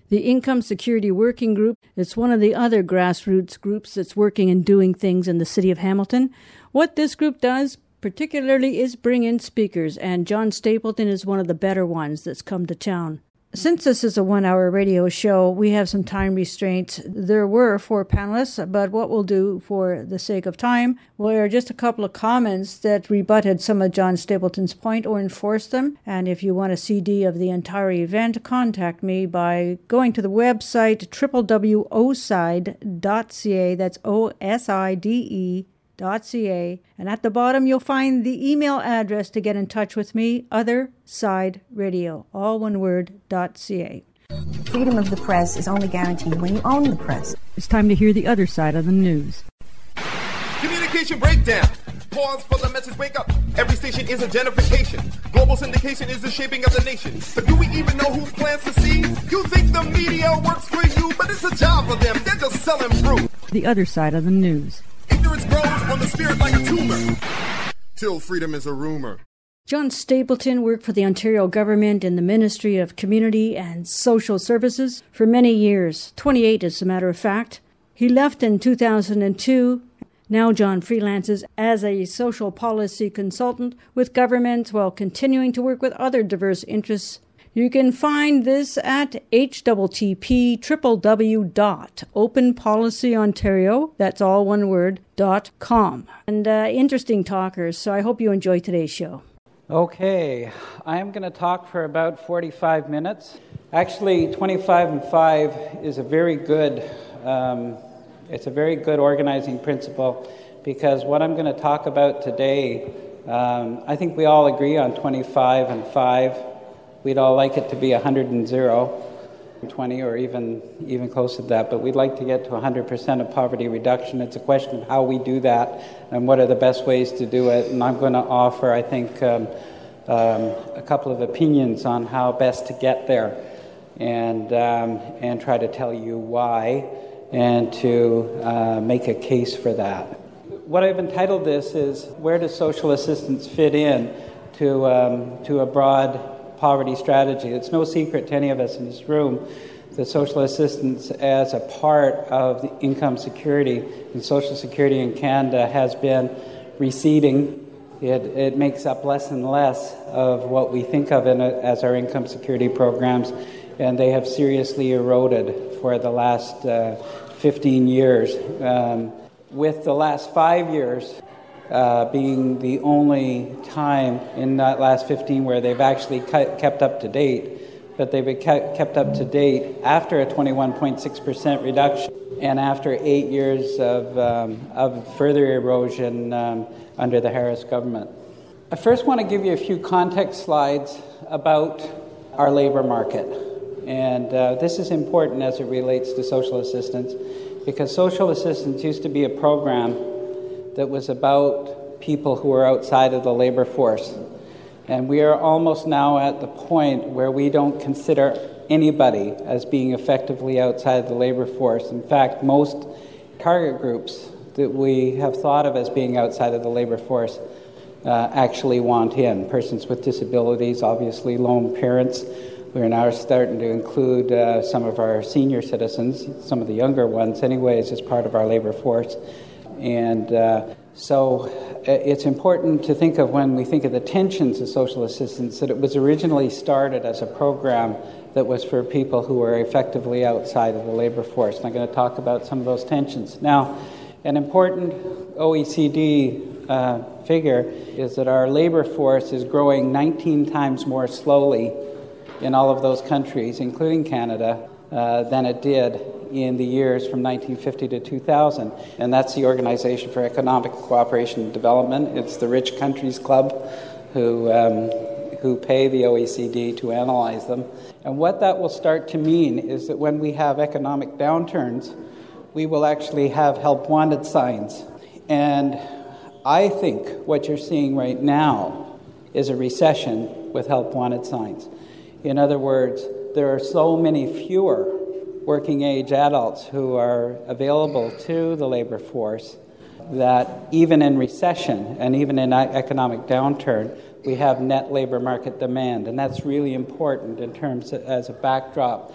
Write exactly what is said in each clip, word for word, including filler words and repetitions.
The Income Security Working Group is one of the other grassroots groups that's working and doing things in the city of Hamilton. What this group does particularly is bring in speakers, and John Stapleton is one of the better ones that's come to town. Since this is a one-hour radio show, we have some time restraints. There were four panelists, but what we'll do for the sake of time were just a couple of comments that rebutted some of John Stapleton's point or enforced them. And if you want a C D of the entire event, contact me by going to the website w w w dot o side dot c a. That's O S I D E dot C A, and at the bottom you'll find the email address to get in touch with me, Other Side Radio, all one word, dot C A. Freedom of the press is only guaranteed when you own the press. It's time to hear the other side of the news. Communication breakdown. Pause for the message, wake up. Every station is a gentrification. Global syndication is the shaping of the nation. But do we even know who plants the seed? You think the media works for you, but it's a job for them. They're just selling fruit. The other side of the news. Ignorance grows on the spirit like a tumor, till freedom is a rumor. John Stapleton worked for the Ontario government in the Ministry of Community and Social Services for many years, twenty-eight as a matter of fact. He left in two thousand two. Now John freelances as a social policy consultant with governments while continuing to work with other diverse interests. You can find this at H T T P w w w dot open policy ontario, that's all one word, dot com. And uh, interesting talkers, so I hope you enjoy today's show. Okay, I am going to talk for about forty-five minutes. Actually, twenty-five and five is a very good, um, it's a very good organizing principle, because what I'm going to talk about today, um, I think we all agree on twenty-five and five. We'd all like it to be one hundred and zero, twenty, or even even close to that, but we'd like to get to one hundred percent of poverty reduction. It's a question of how we do that and what are the best ways to do it. And I'm going to offer, I think, um, um, a couple of opinions on how best to get there, and um, and try to tell you why and to uh, make a case for that. What I've entitled this is, where does social assistance fit in to um, to a broad poverty strategy? It's no secret to any of us in this room that social assistance as a part of the income security and social security in Canada has been receding. It, it makes up less and less of what we think of in a, as our income security programs, and they have seriously eroded for the last uh, fifteen years. Um, with the last five years Uh, being the only time in that last fifteen where they've actually ke- kept up to date, but they've been ke- kept up to date after a twenty-one point six percent reduction and after eight years of, um, of further erosion um, under the Harris government. I first want to give you a few context slides about our labor market. And uh, this is important as it relates to social assistance, because social assistance used to be a program that was about people who are outside of the labor force. And we are almost now at the point where we don't consider anybody as being effectively outside the labor force. In fact, most target groups that we have thought of as being outside of the labor force uh, actually want in. Persons with disabilities, obviously lone parents. We're now starting to include uh, some of our senior citizens, some of the younger ones anyways, as part of our labor force. And uh, so it's important to think of, when we think of the tensions of social assistance, that it was originally started as a program that was for people who were effectively outside of the labor force. And I'm going to talk about some of those tensions. Now, an important O E C D uh, figure is that our labor force is growing nineteen times more slowly in all of those countries, including Canada, uh, than it did in the years from nineteen fifty to two thousand. And that's the Organization for Economic Cooperation and Development. It's the Rich Countries Club who um, who pay the O E C D to analyze them. And what that will start to mean is that when we have economic downturns, we will actually have help wanted signs. And I think what you're seeing right now is a recession with help wanted signs. In other words, there are so many fewer working age adults who are available to the labor force that even in recession and even in economic downturn, we have net labor market demand. And that's really important in terms of, as a backdrop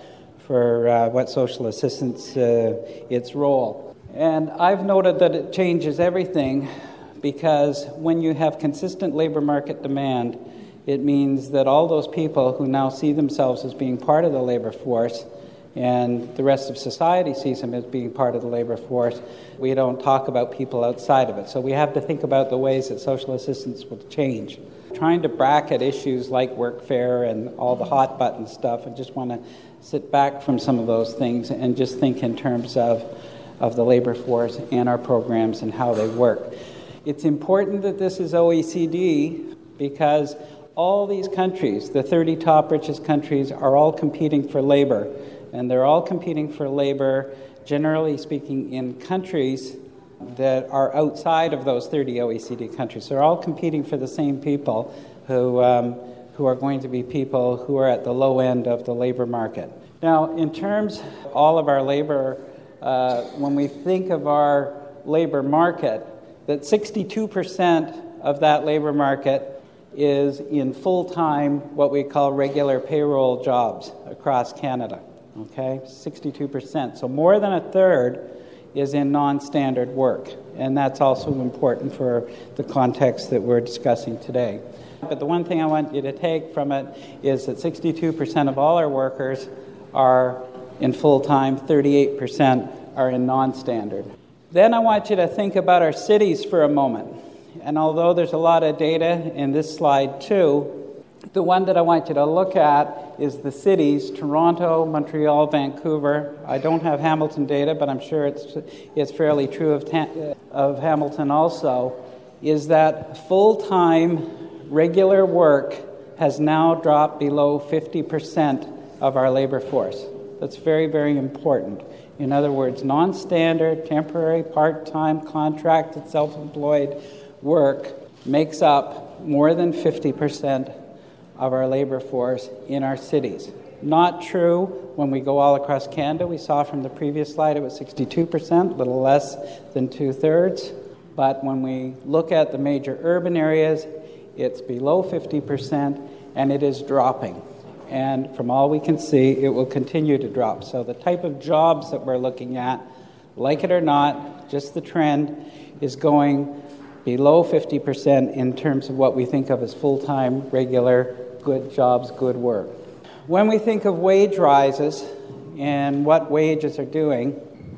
for uh, what social assistance, uh, its role. And I've noted that it changes everything, because when you have consistent labor market demand, it means that all those people who now see themselves as being part of the labor force, and the rest of society sees them as being part of the labor force, we don't talk about people outside of it. So we have to think about the ways that social assistance will change. Trying to bracket issues like workfare and all the hot button stuff, I just want to sit back from some of those things and just think in terms of, of the labor force and our programs and how they work. It's important that this is O E C D because all these countries, the thirty top richest countries, are all competing for labor. And they're all competing for labor, generally speaking, in countries that are outside of those thirty O E C D countries. They're all competing for the same people who, um, who are going to be people who are at the low end of the labor market. Now, in terms of all of our labor, uh, when we think of our labor market, that sixty-two percent of that labor market is in full-time, what we call regular payroll jobs across Canada. Okay, sixty-two percent. So more than a third is in non-standard work, and that's also important for the context that we're discussing today. But the one thing I want you to take from it is that sixty-two percent of all our workers are in full-time, thirty-eight percent are in non-standard. Then I want you to think about our cities for a moment. And although there's a lot of data in this slide too, the one that I want you to look at is the cities, Toronto, Montreal, Vancouver. I don't have Hamilton data, but I'm sure it's it's fairly true of, ta- of Hamilton also, is that full-time regular work has now dropped below fifty percent of our labor force. That's very, very important. In other words, non-standard, temporary, part-time, contracted, self-employed work makes up more than fifty percent of our labor force in our cities. Not true when we go all across Canada. We saw from the previous slide it was sixty-two percent, a little less than two-thirds. But when we look at the major urban areas, it's below fifty percent, and it is dropping. And from all we can see, it will continue to drop. So the type of jobs that we're looking at, like it or not, just the trend, is going below fifty percent in terms of what we think of as full-time, regular, good jobs, good work. When we think of wage rises and what wages are doing,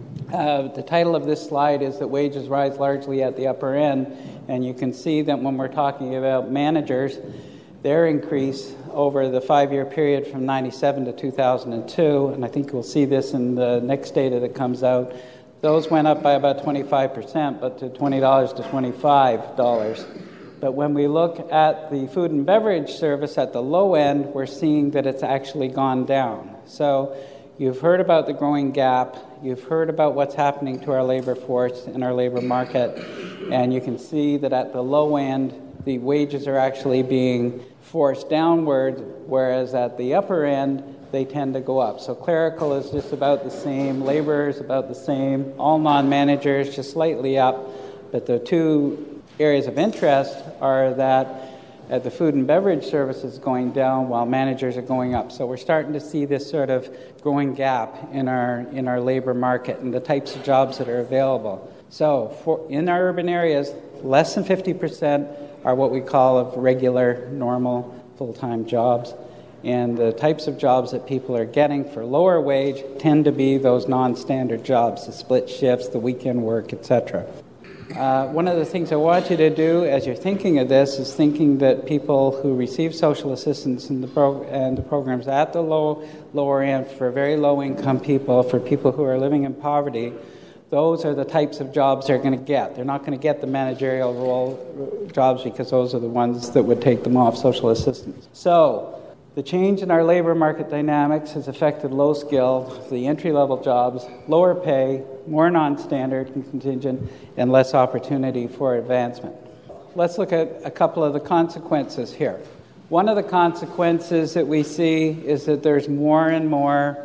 uh, the title of this slide is that wages rise largely at the upper end, and you can see that when we're talking about managers, their increase over the five-year period from ninety-seven to two thousand two, and I think we'll see this in the next data that comes out, those went up by about twenty-five percent, but to twenty dollars to twenty-five dollars. But when we look at the food and beverage service at the low end, we're seeing that it's actually gone down. So you've heard about the growing gap. You've heard about what's happening to our labor force and our labor market. And you can see that at the low end, the wages are actually being forced downward, whereas at the upper end, they tend to go up. So clerical is just about the same, labor is about the same, all non-managers just slightly up. But the two areas of interest are that at the food and beverage service is going down while managers are going up. So we're starting to see this sort of growing gap in our in our labor market and the types of jobs that are available. So for in our urban areas, less than fifty percent are what we call of regular, normal, full-time jobs. And the types of jobs that people are getting for lower wage tend to be those non-standard jobs, the split shifts, the weekend work, et cetera. Uh, one of the things I want you to do as you're thinking of this is thinking that people who receive social assistance in the pro- and the programs at the low, lower end for very low-income people, for people who are living in poverty, those are the types of jobs they're going to get. They're not going to get the managerial role jobs because those are the ones that would take them off social assistance. So the change in our labor market dynamics has affected low-skilled, the entry-level jobs, lower pay, more non-standard and contingent, and less opportunity for advancement. Let's look at a couple of the consequences here. One of the consequences that we see is that there's more and more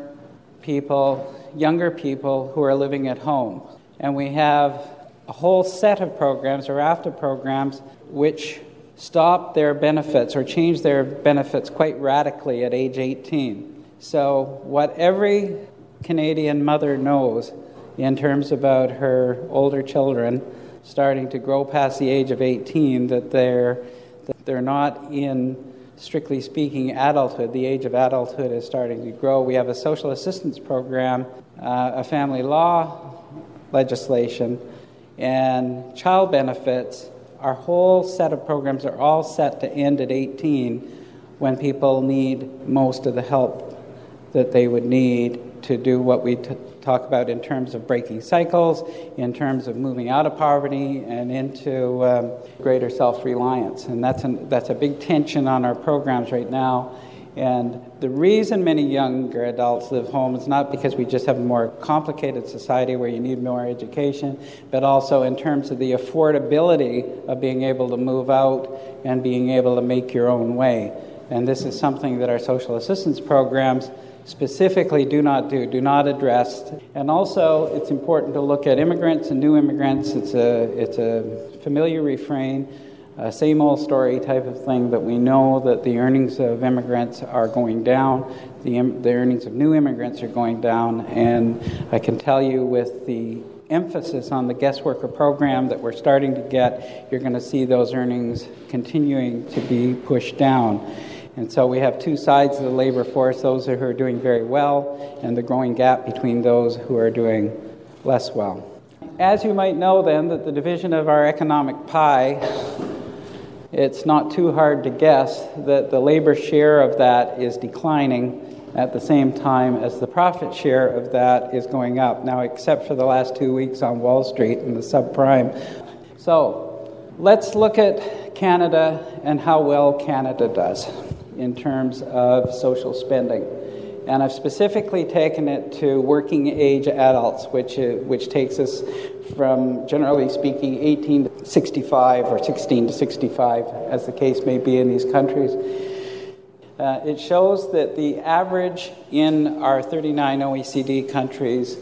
people, younger people, who are living at home. And we have a whole set of programs, or after programs, which stop their benefits or change their benefits quite radically at age eighteen. So what every Canadian mother knows in terms about her older children starting to grow past the age of eighteen, that they're, that they're not in, strictly speaking, adulthood. The age of adulthood is starting to grow. We have a social assistance program, uh, a family law legislation, and child benefits. Our whole set of programs are all set to end at eighteen, when people need most of the help that they would need to do what we t- talk about in terms of breaking cycles, in terms of moving out of poverty and into um, greater self-reliance. And that's, an, that's a big tension on our programs right now. And the reason many younger adults live home is not because we just have a more complicated society where you need more education, but also in terms of the affordability of being able to move out and being able to make your own way. And this is something that our social assistance programs specifically do not do, do not address. And also, it's important to look at immigrants and new immigrants. It's a, it's a familiar refrain, a same old story type of thing, that we know that the earnings of immigrants are going down, the, the earnings of new immigrants are going down, and I can tell you with the emphasis on the guest worker program that we're starting to get, you're going to see those earnings continuing to be pushed down. And so we have two sides of the labor force, those who are doing very well and the growing gap between those who are doing less well. As you might know then, that the division of our economic pie, it's not too hard to guess that the labor share of that is declining at the same time as the profit share of that is going up. Now, except for the last two weeks on Wall Street and the subprime. So let's look at Canada and how well Canada does in terms of social spending. And I've specifically taken it to working age adults, which uh, which takes us from, generally speaking, eighteen to sixty-five or sixteen to sixty-five, as the case may be in these countries. Uh, it shows that the average in our thirty-nine O E C D countries,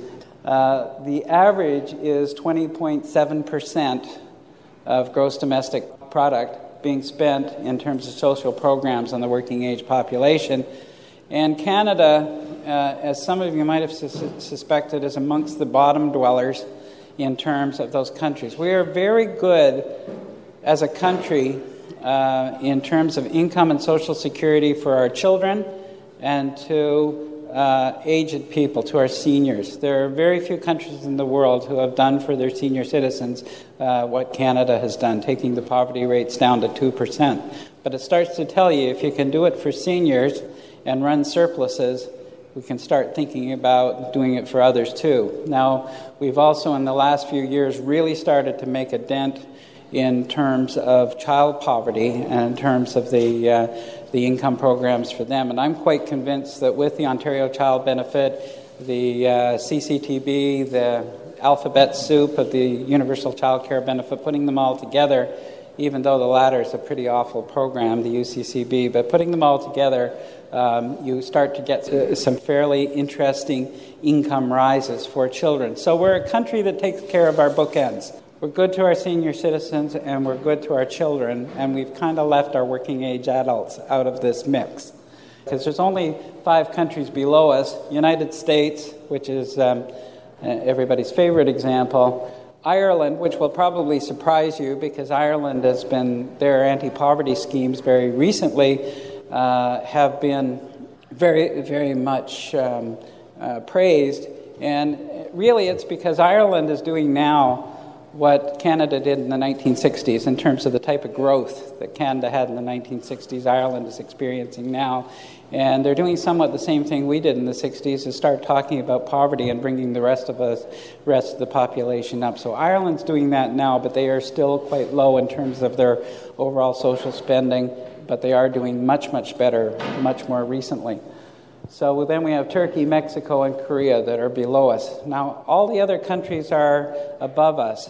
uh, the average is twenty point seven percent of gross domestic product being spent in terms of social programs on the working age population. And Canada, uh, as some of you might have sus- suspected, is amongst the bottom dwellers in terms of those countries. We are very good as a country uh, in terms of income and social security for our children and to uh, aged people, to our seniors. There are very few countries in the world who have done for their senior citizens uh, what Canada has done, taking the poverty rates down to two percent. But it starts to tell you, if you can do it for seniors and run surpluses, we can start thinking about doing it for others too. Now, we've also in the last few years really started to make a dent in terms of child poverty and in terms of the uh, the income programs for them. And I'm quite convinced that with the Ontario Child Benefit, the uh, C C T B, the alphabet soup of the Universal Child Care Benefit, putting them all together, even though the latter is a pretty awful program, the U C C B, but putting them all together, um, you start to get uh, some fairly interesting income rises for children. So we're a country that takes care of our bookends. We're good to our senior citizens and we're good to our children, and we've kind of left our working age adults out of this mix. Because there's only five countries below us: United States, which is um, everybody's favorite example; Ireland, which will probably surprise you because Ireland has been, their anti-poverty schemes very recently uh, have been very, very much um, uh, praised. And really it's because Ireland is doing now what Canada did in the nineteen sixties in terms of the type of growth that Canada had in the nineteen sixties, Ireland is experiencing now. And they're doing somewhat the same thing we did in the sixties, to start talking about poverty and bringing the rest of us, rest of the population up. So Ireland's doing that now, but they are still quite low in terms of their overall social spending, but they are doing much, much better, much more recently. So then we have Turkey, Mexico, and Korea that are below us. Now, all the other countries are above us.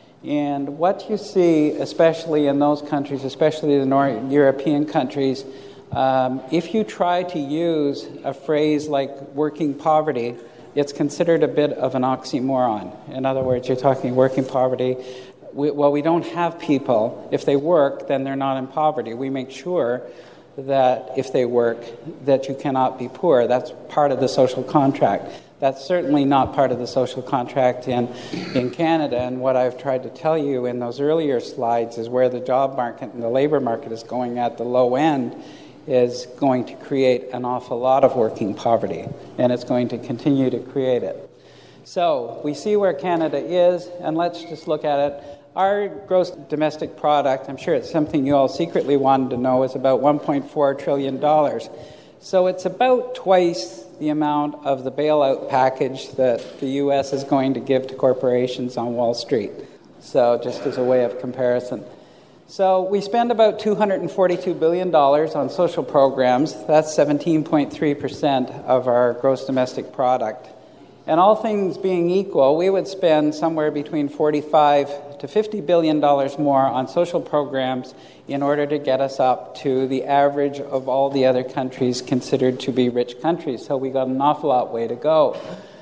And what you see, especially in those countries, especially the North European countries, um, if you try to use a phrase like working poverty, it's considered a bit of an oxymoron. In other words, you're talking working poverty. We, well, we don't have people. If they work, then they're not in poverty. We make sure that if they work, that you cannot be poor. That's part of the social contract. That's certainly not part of the social contract in, in Canada. And what I've tried to tell you in those earlier slides is where the job market and the labor market is going at the low end is going to create an awful lot of working poverty, and it's going to continue to create it. So we see where Canada is, and let's just look at it. Our gross domestic product, I'm sure it's something you all secretly wanted to know, is about one point four trillion dollars. So it's about twice the amount of the bailout package that the U S is going to give to corporations on Wall Street. So just as a way of comparison. So we spend about two hundred forty-two billion dollars on social programs. That's seventeen point three percent of our gross domestic product. And all things being equal, we would spend somewhere between forty-five to fifty billion dollars more on social programs in order to get us up to the average of all the other countries considered to be rich countries. So we got an awful lot way to go.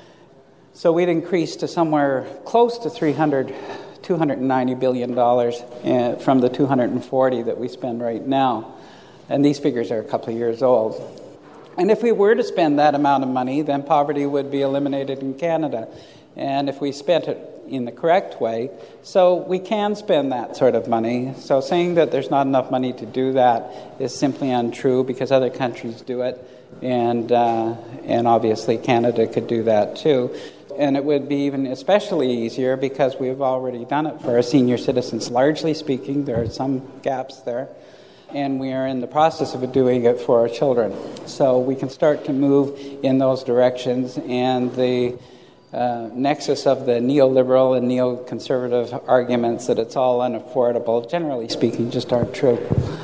So we'd increase to somewhere close to three hundred, two hundred ninety billion dollars from the two hundred forty that we spend right now. And these figures are a couple of years old. And if we were to spend that amount of money, then poverty would be eliminated in Canada. And if we spent it in the correct way, so we can spend that sort of money. So saying that there's not enough money to do that is simply untrue because other countries do it. And, uh, and obviously Canada could do that too. And it would be even especially easier because we've already done it for our senior citizens. Largely speaking, there are some gaps there. And we are in the process of doing it for our children. So we can start to move in those directions, and the uh, nexus of the neoliberal and neoconservative arguments that it's all unaffordable, generally speaking, just aren't true.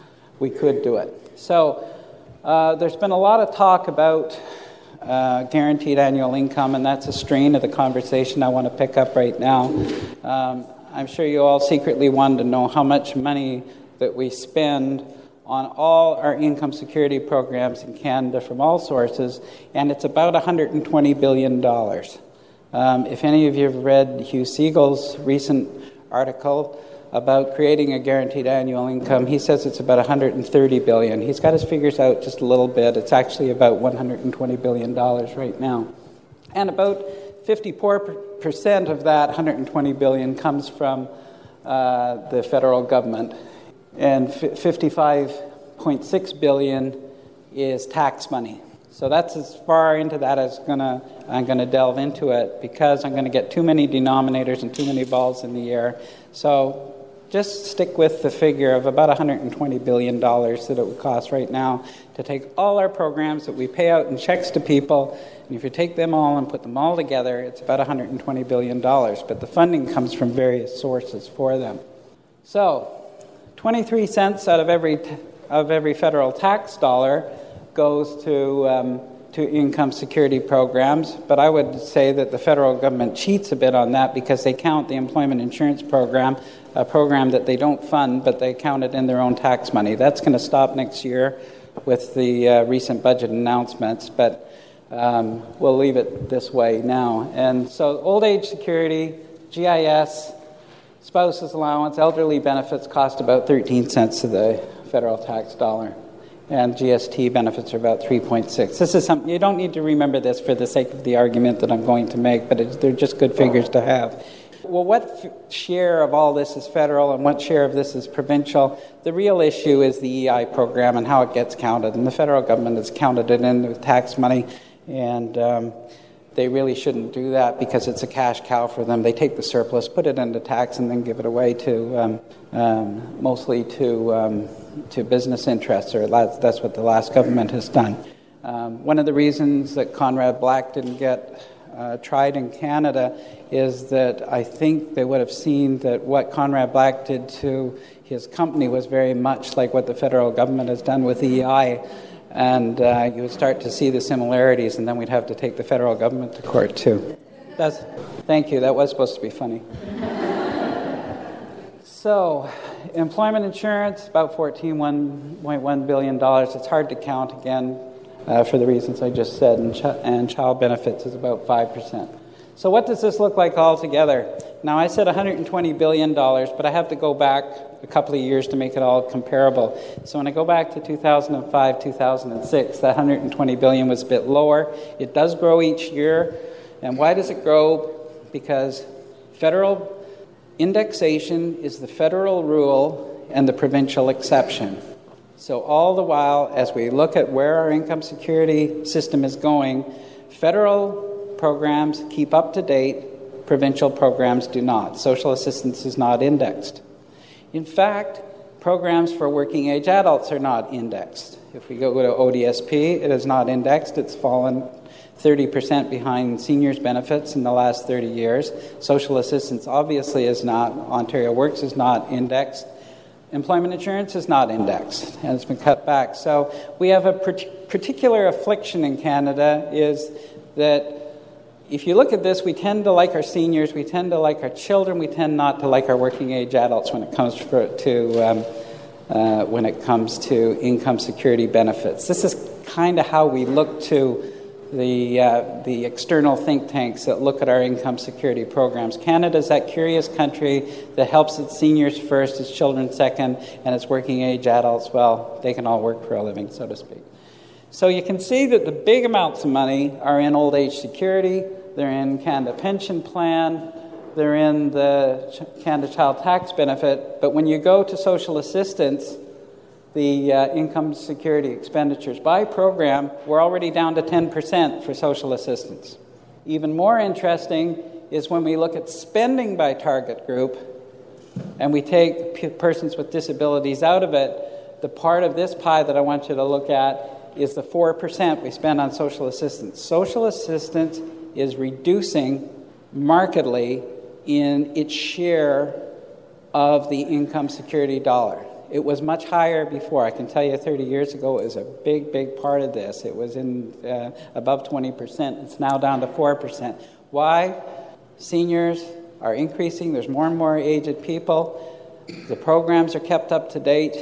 We could do it. So uh, there's been a lot of talk about uh, guaranteed annual income, and that's a strain of the conversation I want to pick up right now. Um, I'm sure you all secretly wanted to know how much money that we spend on all our income security programs in Canada from all sources, and it's about one hundred twenty billion dollars. Um, if any of you have read Hugh Siegel's recent article about creating a guaranteed annual income, he says it's about one hundred thirty billion dollars. He's got his figures out just a little bit. It's actually about one hundred twenty billion dollars right now. And about fifty-four percent of that one hundred twenty billion dollars comes from uh, the federal government. And fifty-five point six billion dollars is tax money. So that's as far into that as gonna, I'm going to delve into it because I'm going to get too many denominators and too many balls in the air. So just stick with the figure of about one hundred twenty billion dollars that it would cost right now to take all our programs that we pay out in checks to people, and if you take them all and put them all together, it's about one hundred twenty billion dollars. But the funding comes from various sources for them. So twenty-three cents out of every t- of every federal tax dollar goes to um, to income security programs, but I would say that the federal government cheats a bit on that because they count the employment insurance program, a program that they don't fund, but they count it in their own tax money. That's going to stop next year with the uh, recent budget announcements, but um, we'll leave it this way now. And so old age security, G I S, spouse's allowance, elderly benefits cost about thirteen cents to the federal tax dollar. And G S T benefits are about three point six. This is something, you don't need to remember this for the sake of the argument that I'm going to make, but it's, they're just good figures to have. Well, what f- share of all this is federal and what share of this is provincial? The real issue is the E I program and how it gets counted. And the federal government has counted it in with tax money, and um, they really shouldn't do that because it's a cash cow for them. They take the surplus, put it into tax, and then give it away to um, um, mostly to um, to business interests, or that's what the last government has done. Um, one of the reasons that Conrad Black didn't get uh, tried in Canada is that I think they would have seen that what Conrad Black did to his company was very much like what the federal government has done with E I. And uh, you would start to see the similarities, and then we'd have to take the federal government to court, too. That's, thank you. That was supposed to be funny. So, employment insurance, about fourteen point one billion dollars. It's hard to count, again, uh, for the reasons I just said. And, ch- and child benefits is about five percent. So what does this look like altogether? Now, I said one hundred twenty billion dollars, but I have to go back a couple of years to make it all comparable. So when I go back to two thousand five, two thousand six, that one hundred twenty billion dollars was a bit lower. It does grow each year. And why does it grow? Because federal indexation is the federal rule and the provincial exception. So all the while, as we look at where our income security system is going, federal programs keep up to date, provincial programs do not. Social assistance is not indexed. In fact, programs for working age adults are not indexed. If we go to O D S P, it is not indexed. It's fallen thirty percent behind seniors' benefits in the last thirty years. Social assistance obviously is not. Ontario Works is not indexed. Employment insurance is not indexed, and it's been cut back. So we have a particular affliction in Canada, is that if you look at this, we tend to like our seniors, we tend to like our children, we tend not to like our working age adults when it comes for, to um, uh, when it comes to income security benefits. This is kind of how we look to the uh, the external think tanks that look at our income security programs. Canada's that curious country that helps its seniors first, its children second, and its working age adults, well, they can all work for a living, so to speak. So you can see that the big amounts of money are in old age security, they're in Canada Pension Plan, they're in the Canada Child Tax Benefit, but when you go to social assistance, the uh, income security expenditures by program, we're already down to ten percent for social assistance. Even more interesting is when we look at spending by target group and we take p- persons with disabilities out of it, the part of this pie that I want you to look at is the four percent we spend on social assistance. Social assistance is reducing markedly in its share of the income security dollar. It was much higher before. I can tell you thirty years ago it was a big, big part of this. It was in uh, above twenty percent. It's now down to four percent. Why? Seniors are increasing. There's more and more aged people. The programs are kept up to date.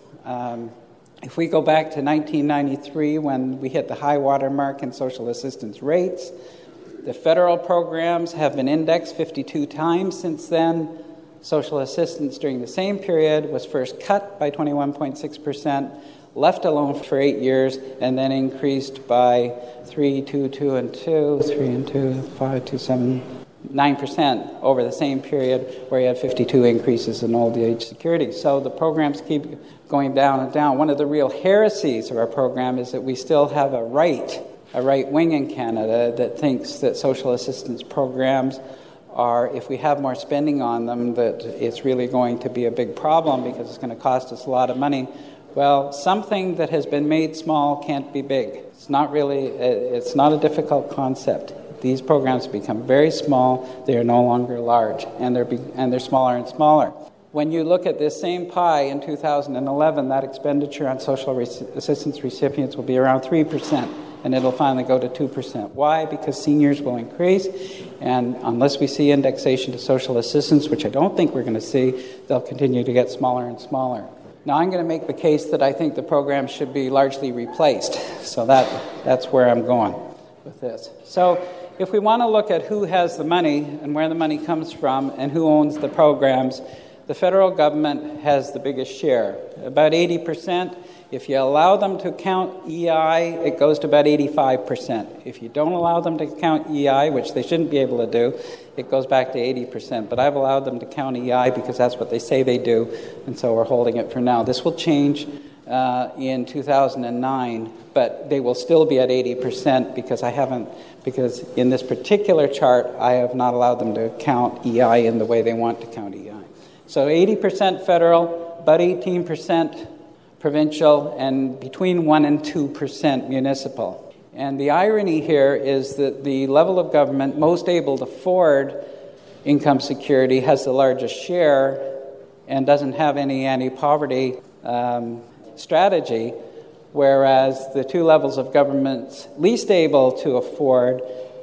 Um, if we go back to nineteen ninety-three, when we hit the high water mark in social assistance rates, the federal programs have been indexed fifty-two times since then. Social assistance during the same period was first cut by twenty-one point six percent, left alone for eight years, and then increased by three, two, two, and two, three and two, five, two, seven, nine percent over the same period, where you had fifty-two increases in old age security. So the programs keep going down and down. One of the real heresies of our program is that we still have a right, a right wing in Canada that thinks that social assistance programs are, if we have more spending on them, that it's really going to be a big problem because it's going to cost us a lot of money. Well, something that has been made small can't be big. It's not really, it's not a difficult concept. These programs become very small, they are no longer large, and they're, be, and they're smaller and smaller. When you look at this same pie in two thousand eleven, that expenditure on social re- assistance recipients will be around three percent. And it'll finally go to two percent. Why? Because seniors will increase, and unless we see indexation to social assistance, which I don't think we're going to see, they'll continue to get smaller and smaller. Now, I'm going to make the case that I think the program should be largely replaced. So that that's where I'm going with this. So if we want to look at who has the money and where the money comes from and who owns the programs, the federal government has the biggest share, about eighty percent. If you allow them to count E I, it goes to about eighty-five percent. If you don't allow them to count E I, which they shouldn't be able to do, it goes back to eighty percent. But I've allowed them to count E I because that's what they say they do, and so we're holding it for now. This will change uh, in two thousand nine, but they will still be at eighty percent because I haven't, because in this particular chart, I have not allowed them to count E I in the way they want to count E I. So eighty percent federal, about eighteen percent provincial, and between one and two percent municipal. And the irony here is that the level of government most able to afford income security has the largest share and doesn't have any anti-poverty um, strategy, whereas the two levels of government least able to afford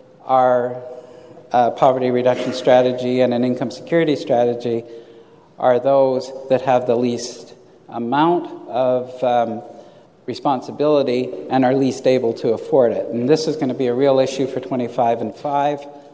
are a poverty reduction strategy and an income security strategy are those that have the least amount of um, responsibility and are least able to afford it. And this is going to be a real issue for twenty-five and five.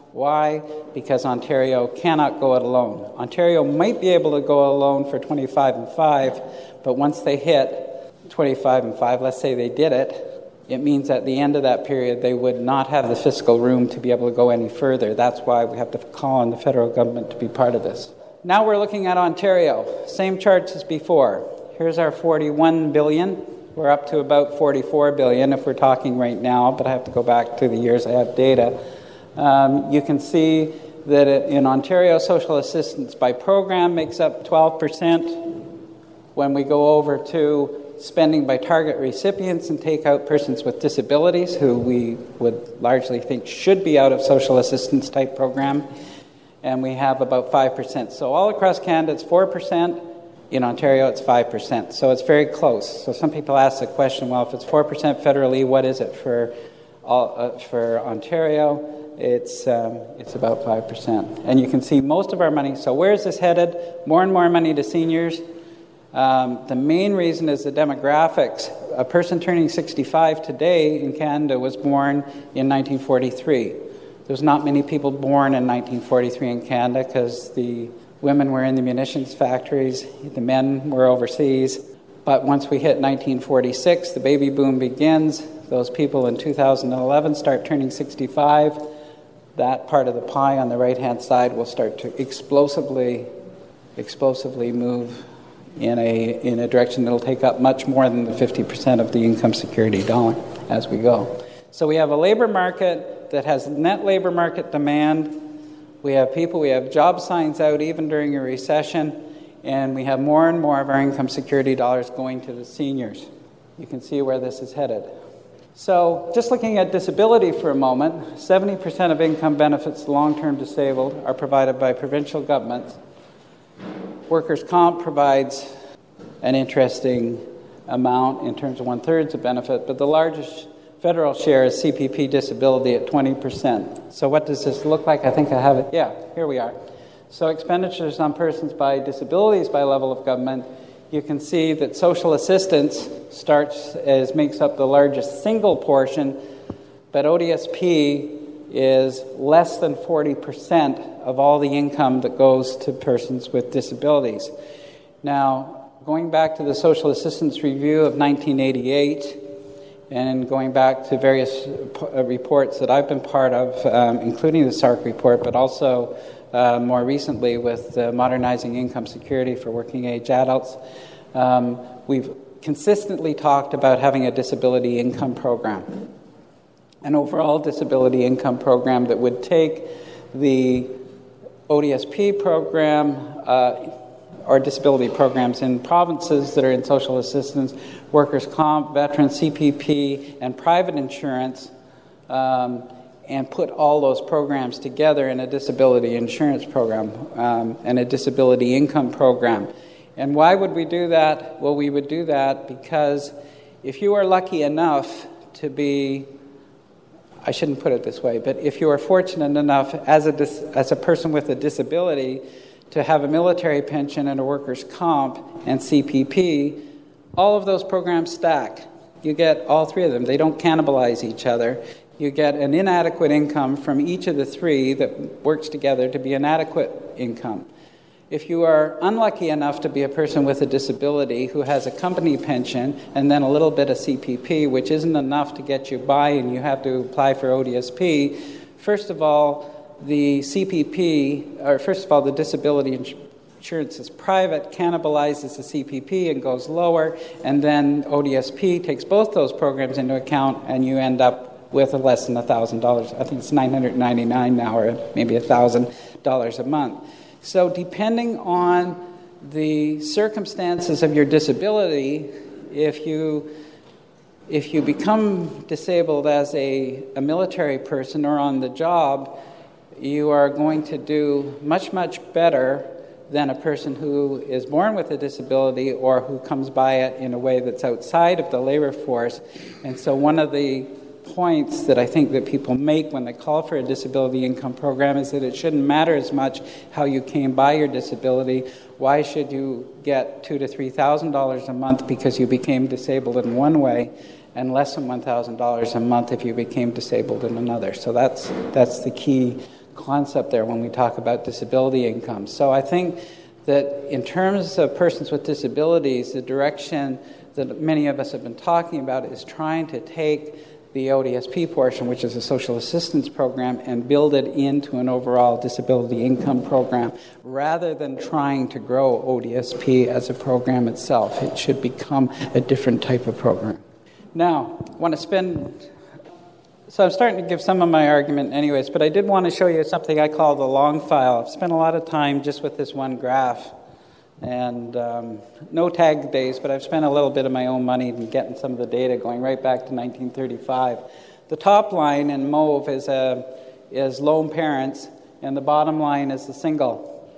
Why? Because Ontario cannot go it alone. Ontario might be able to go alone for twenty-five and five, but once they hit twenty-five and five, let's say they did it, it means at the end of that period they would not have the fiscal room to be able to go any further. That's why we have to call on the federal government to be part of this. Now we're looking at Ontario. Same charts as before. Here's our forty-one billion dollars. We're up to about forty-four billion dollars if we're talking right now, but I have to go back to the years I have data. Um, you can see that in Ontario, social assistance by program makes up twelve percent. When we go over to spending by target recipients and take out persons with disabilities, who we would largely think should be out of social assistance type program, and we have about five percent. So all across Canada, it's four percent. In Ontario, it's five percent. So it's very close. So some people ask the question, well, if it's four percent federally, what is it for all, uh, for Ontario? It's um, it's about five percent. And you can see most of our money. So where is this headed? More and more money to seniors. Um, the main reason is the demographics. A person turning sixty-five today in Canada was born in nineteen forty-three. There's not many people born in nineteen forty-three in Canada because the women were in the munitions factories, the men were overseas. But once we hit nineteen forty-six, the baby boom begins. Those people in two thousand eleven start turning sixty-five. That part of the pie on the right-hand side will start to explosively, explosively move in a in a direction that will take up much more than the fifty percent of the income security dollar as we go. So we have a labor market that has net labor market demand. We have people, we have job signs out even during a recession, and we have more and more of our income security dollars going to the seniors. You can see where this is headed. So just looking at disability for a moment, seventy percent of income benefits to long-term disabled are provided by provincial governments. Workers' comp provides an interesting amount in terms of one-third of benefit, but the largest federal share is C P P disability at twenty percent. So what does this look like? I think I have it. Yeah, here we are. So expenditures on persons by disabilities by level of government, you can see that social assistance starts as makes up the largest single portion, but O D S P is less than forty percent of all the income that goes to persons with disabilities. Now, going back to the Social Assistance Review of nineteen eighty-eight, and going back to various uh, reports that I've been part of, um, including the S A R C report, but also uh, more recently with uh, Modernizing Income Security for Working Age Adults, um, we've consistently talked about having a disability income program, an overall disability income program that would take the O D S P program uh, or disability programs in provinces that are in social assistance, workers' comp, veterans, C P P, and private insurance, um, and put all those programs together in a disability insurance program um, and a disability income program. And why would we do that? Well, we would do that because if you are lucky enough to be, I shouldn't put it this way, but if you are fortunate enough as a dis, as a person with a disability to have a military pension and a workers' comp and C P P, all of those programs stack. You get all three of them. They don't cannibalize each other. You get an inadequate income from each of the three that works together to be an adequate income. If you are unlucky enough to be a person with a disability who has a company pension and then a little bit of C P P, which isn't enough to get you by and you have to apply for O D S P, first of all, the C P P, or first of all, the disability insurance is private, cannibalizes the C P P and goes lower, and then O D S P takes both those programs into account and you end up with less than one thousand dollars. I think it's nine hundred ninety-nine dollars now, or maybe one thousand dollars a month. So depending on the circumstances of your disability, if you if you become disabled as a, a military person or on the job, you are going to do much, much better than a person who is born with a disability or who comes by it in a way that's outside of the labor force. And so one of the points that I think that people make when they call for a disability income program is that it shouldn't matter as much how you came by your disability. Why should you get two to three thousand dollars a month because you became disabled in one way, and less than one thousand dollars a month if you became disabled in another? So that's that's the key concept there when we talk about disability income. So I think that in terms of persons with disabilities, the direction that many of us have been talking about is trying to take the O D S P portion, which is a social assistance program, and build it into an overall disability income program, rather than trying to grow O D S P as a program itself. It should become a different type of program. Now, I want to spend... So I'm starting to give some of my argument anyways, but I did want to show you something I call the long file. I've spent a lot of time just with this one graph, and um, no tag days, but I've spent a little bit of my own money in getting some of the data going right back to nineteen thirty-five. The top line in mauve is, a, is lone parents, and the bottom line is the single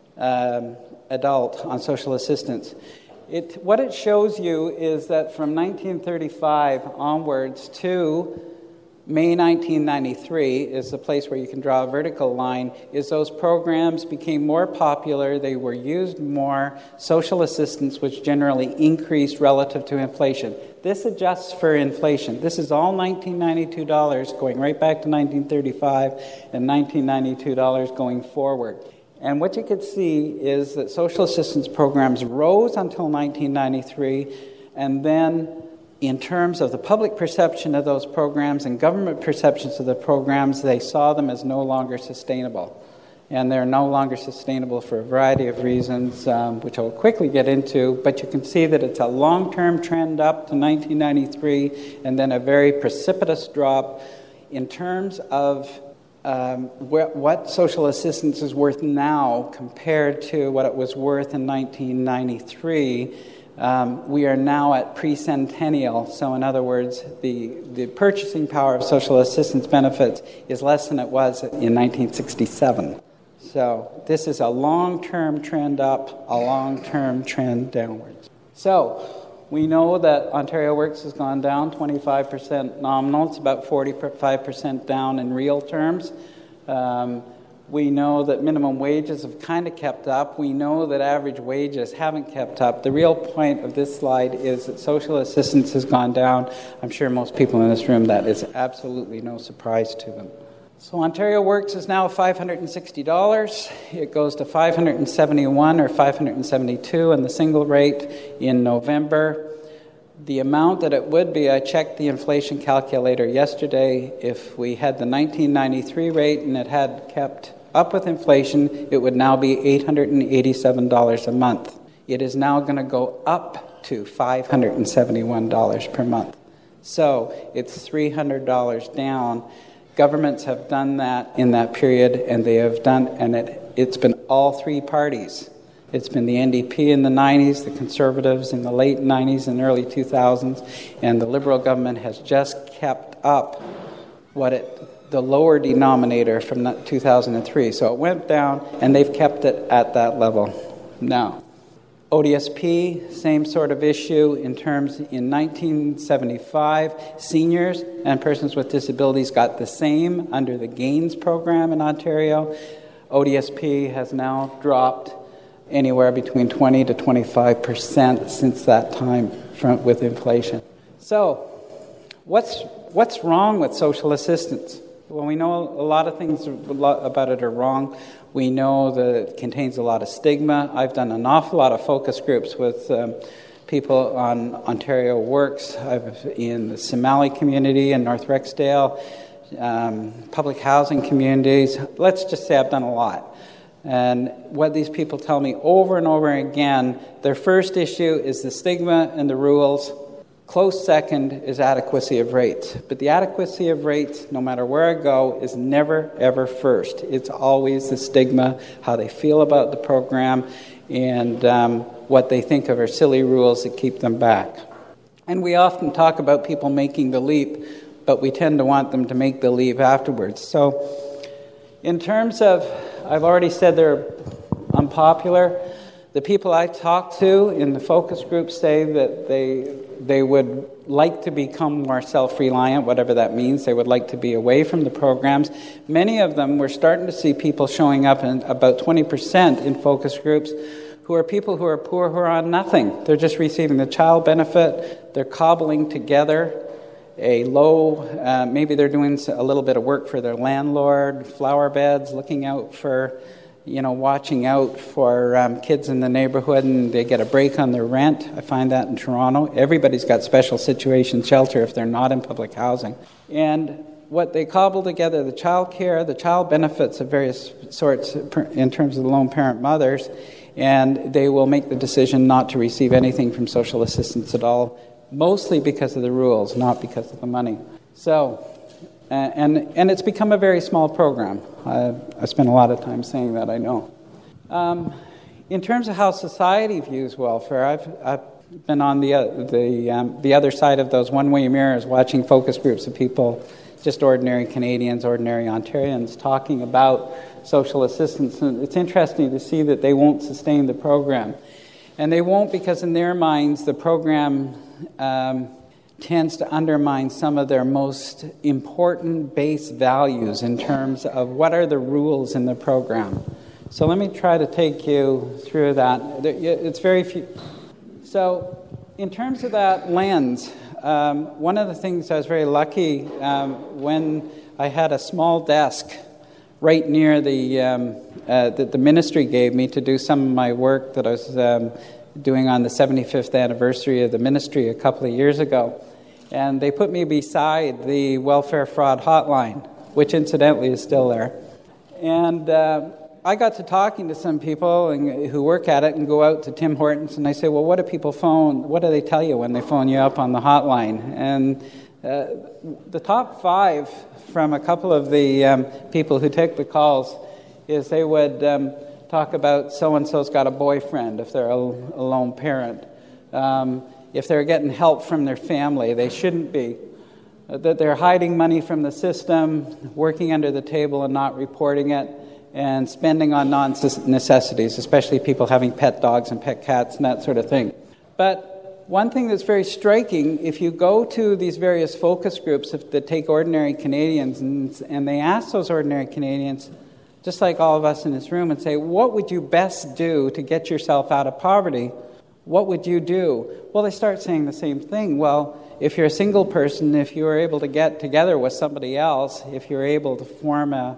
um, adult on social assistance. It, what it shows you is that from nineteen thirty-five onwards to May nineteen ninety-three is the place where you can draw a vertical line, is those programs became more popular, they were used more, social assistance was generally increased relative to inflation. This adjusts for inflation. This is all nineteen ninety-two dollars going right back to nineteen thirty-five and nineteen ninety-two dollars going forward. And what you could see is that social assistance programs rose until nineteen ninety-three, and then in terms of the public perception of those programs and government perceptions of the programs, they saw them as no longer sustainable. And they're no longer sustainable for a variety of reasons, um, which I'll quickly get into, but you can see that it's a long-term trend up to nineteen ninety-three, and then a very precipitous drop in terms of um, wh- what social assistance is worth now compared to what it was worth in nineteen ninety-three. Um, we are now at pre-centennial, so in other words, the, the purchasing power of social assistance benefits is less than it was in nineteen sixty-seven. So this is a long-term trend up, a long-term trend downwards. So we know that Ontario Works has gone down twenty-five percent nominal. It's about forty-five percent down in real terms. Um, We know that minimum wages have kind of kept up. We know that average wages haven't kept up. The real point of this slide is that social assistance has gone down. I'm sure most people in this room, that is absolutely no surprise to them. So Ontario Works is now five hundred sixty dollars. It goes to five hundred seventy-one dollars or five hundred seventy-two dollars in the single rate in November. The amount that it would be, I checked the inflation calculator yesterday. If we had the nineteen ninety-three rate and it had kept up with inflation, it would now be eight hundred eighty-seven dollars a month. It is now going to go up to five hundred seventy-one dollars per month. So it's three hundred dollars down. Governments have done that in that period, and they have done, and it, it's been all three parties. It's been the N D P in the nineties, the Conservatives in the late nineties and early two thousands, and the Liberal government has just kept up what it the lower denominator from two thousand three. So it went down, and they've kept it at that level. Now, O D S P, same sort of issue in terms, in nineteen seventy-five, seniors and persons with disabilities got the same under the GAINS program in Ontario. O D S P has now dropped anywhere between twenty to twenty-five percent since that time from, with inflation. So, what's what's wrong with social assistance? Well, we know a lot of things about it are wrong. We know that it contains a lot of stigma. I've done an awful lot of focus groups with um, people on Ontario Works. I've in the Somali community in North Rexdale, um, public housing communities. Let's just say I've done a lot. And what these people tell me over and over again, their first issue is the stigma and the rules. Close second is adequacy of rates. But the adequacy of rates, no matter where I go, is never, ever first. It's always the stigma, how they feel about the program, and um, what they think of are silly rules that keep them back. And we often talk about people making the leap, but we tend to want them to make the leap afterwards. So in terms of, I've already said they're unpopular. The people I talk to in the focus group say that they they would like to become more self-reliant, whatever that means. They would like to be away from the programs. Many of them, we're starting to see people showing up in about twenty percent in focus groups who are people who are poor, who are on nothing. They're just receiving the child benefit. They're cobbling together a low, uh, maybe they're doing a little bit of work for their landlord, flower beds, looking out for, you know, watching out for um, kids in the neighborhood, and they get a break on their rent. I find that in Toronto. Everybody's got special situation shelter if they're not in public housing. And what they cobble together, the child care, the child benefits of various sorts in terms of the lone parent mothers, and they will make the decision not to receive anything from social assistance at all, mostly because of the rules, not because of the money. So, uh, and and it's become a very small program. I, I spent a lot of time saying that, I know. Um, in terms of how society views welfare, I've, I've been on the, uh, the, um, the other side of those one-way mirrors, watching focus groups of people, just ordinary Canadians, ordinary Ontarians, talking about social assistance. And it's interesting to see that they won't sustain the program. And they won't because in their minds the program um, tends to undermine some of their most important base values in terms of what are the rules in the program. So let me try to take you through that. It's very few. So in terms of that lens, um, one of the things I was very lucky um, when I had a small desk right near the um, uh, that the ministry gave me to do some of my work that I was um, doing on the seventy-fifth anniversary of the ministry a couple of years ago. And they put me beside the welfare fraud hotline, which incidentally is still there. And uh, I got to talking to some people and, who work at it and go out to Tim Hortons, and I say, well, what do people phone, what do they tell you when they phone you up on the hotline? And uh, the top five from a couple of the um, people who take the calls is they would um, talk about so-and-so's got a boyfriend if they're a, a lone parent. Um, if they're getting help from their family, they shouldn't be. Uh, that they're hiding money from the system, working under the table and not reporting it, and spending on non-necessities, especially people having pet dogs and pet cats and that sort of thing. But one thing that's very striking, if you go to these various focus groups that take ordinary Canadians and, and they ask those ordinary Canadians, just like all of us in this room, and say, what would you best do to get yourself out of poverty? What would you do? Well, they start saying the same thing. Well, if you're a single person, if you were able to get together with somebody else, if you're able to form a,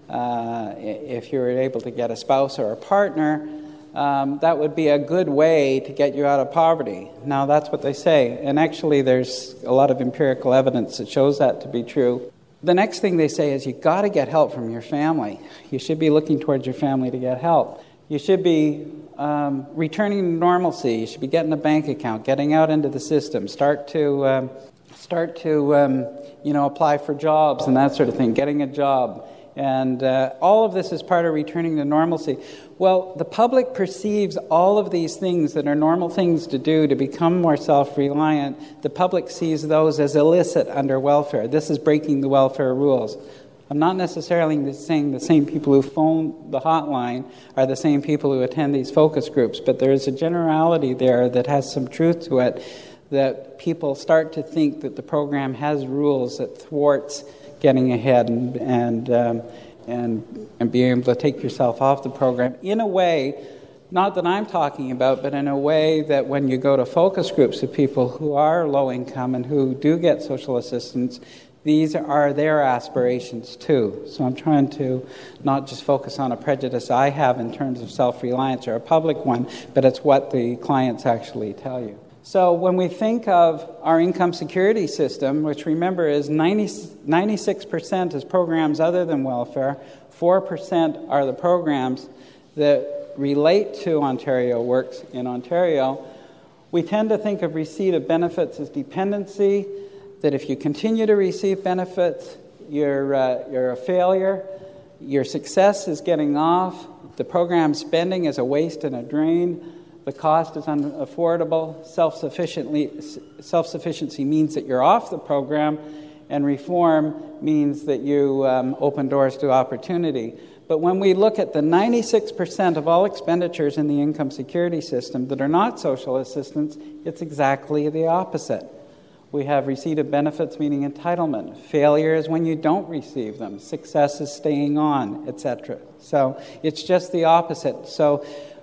uh, if you're able to get a spouse or a partner, um, that would be a good way to get you out of poverty. Now, that's what they say. And actually, there's a lot of empirical evidence that shows that to be true. The next thing they say is you've got to get help from your family. You should be looking towards your family to get help. You should be um, returning to normalcy. You should be getting a bank account, getting out into the system, start to um, start to um, you know apply for jobs and that sort of thing, getting a job. And uh, all of this is part of returning to normalcy. Well, the public perceives all of these things that are normal things to do to become more self-reliant. The public sees those as illicit under welfare. This is breaking the welfare rules. I'm not necessarily saying the same people who phone the hotline are the same people who attend these focus groups, but there is a generality there that has some truth to it, that people start to think that the program has rules that thwarts getting ahead and and um, and and being able to take yourself off the program in a way, not that I'm talking about, but in a way that when you go to focus groups of people who are low income and who do get social assistance, these are their aspirations too. So I'm trying to not just focus on a prejudice I have in terms of self-reliance or a public one, but it's what the clients actually tell you. So when we think of our income security system, which remember is ninety, ninety-six percent is programs other than welfare, four percent are the programs that relate to Ontario Works in Ontario, we tend to think of receipt of benefits as dependency, that if you continue to receive benefits, you're, uh, you're a failure, your success is getting off, the program spending is a waste and a drain, the cost is unaffordable, self-sufficiently, self-sufficiency means that you're off the program, and reform means that you um, open doors to opportunity. But when we look at the ninety-six percent of all expenditures in the income security system that are not social assistance, it's exactly the opposite. We have receipt of benefits, meaning entitlement. Failure is when you don't receive them. Success is staying on, et cetera. So it's just the opposite. So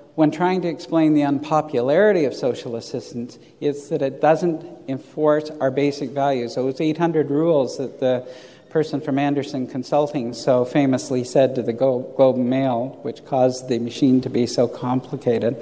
when trying to explain the unpopularity of social assistance, it's that it doesn't enforce our basic values. Those eight hundred rules that the person from Anderson Consulting so famously said to the Globe and Mail, which caused the machine to be so complicated,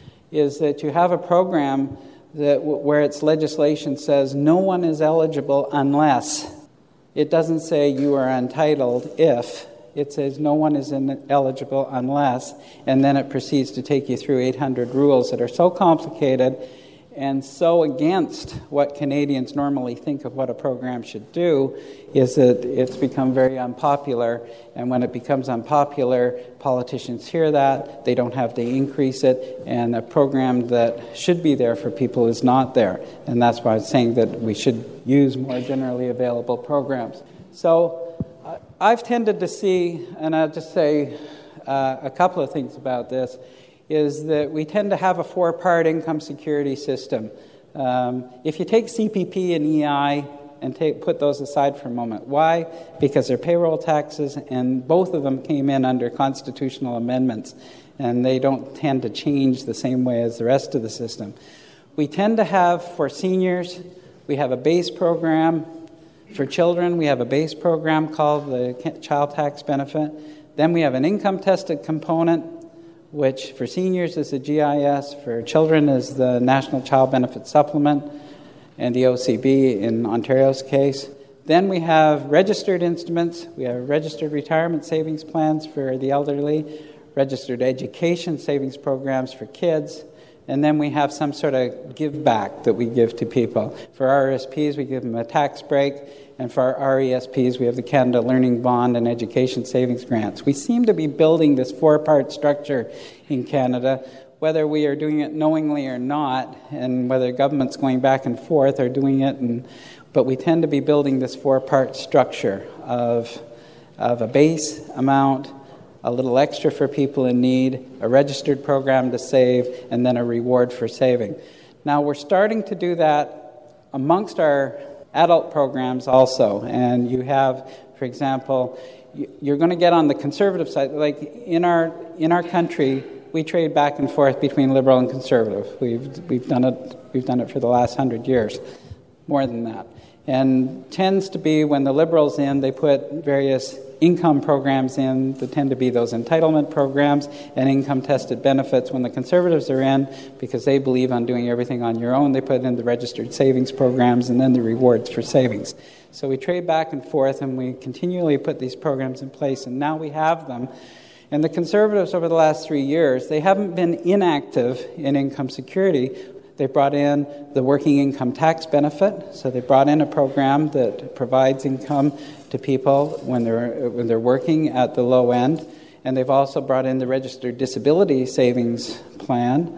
is that you have a program that where its legislation says no one is eligible unless. It doesn't say you are entitled if. It says no one is eligible unless, and then it proceeds to take you through eight hundred rules that are so complicated and so against what Canadians normally think of what a program should do, is that it's become very unpopular. And when it becomes unpopular, politicians hear that, they don't have to increase it, and a program that should be there for people is not there. And that's why I'm saying that we should use more generally available programs. So I've tended to see, and I'll just say uh, a couple of things about this, is that we tend to have a four-part income security system. Um, if you take C P P and E I and take, put those aside for a moment. Why? Because they're payroll taxes, and both of them came in under constitutional amendments, and they don't tend to change the same way as the rest of the system. We tend to have, for seniors, we have a base program. For children, we have a base program called the Child Tax Benefit. Then we have an income-tested component, which for seniors is the G I S, for children is the National Child Benefit Supplement, and the O C B in Ontario's case. Then we have registered instruments. We have registered retirement savings plans for the elderly, registered education savings programs for kids, and then we have some sort of give back that we give to people. For R R S Ps, we give them a tax break, and for our R E S Ps, we have the Canada Learning Bond and Education Savings Grants. We seem to be building this four-part structure in Canada, whether we are doing it knowingly or not, and whether governments going back and forth are doing it, and, but we tend to be building this four-part structure of, of a base amount, a little extra for people in need, a registered program to save, and then a reward for saving. Now, we're starting to do that amongst our adult programs also, and you have, for example, you're going to get on the conservative side. Like in our in our country, we trade back and forth between liberal and conservative. We've we've done it we've done it for the last hundred years, more than that, and tends to be when the liberals in, they put various income programs in that tend to be those entitlement programs and income-tested benefits. When the conservatives are in, because they believe on doing everything on your own, they put in the registered savings programs and then the rewards for savings. So we trade back and forth, and we continually put these programs in place, and now we have them. And the conservatives over the last three years, they haven't been inactive in income security. They brought in the working income tax benefit, so they brought in a program that provides income to people when they're when they're working at the low end, and they've also brought in the registered disability savings plan,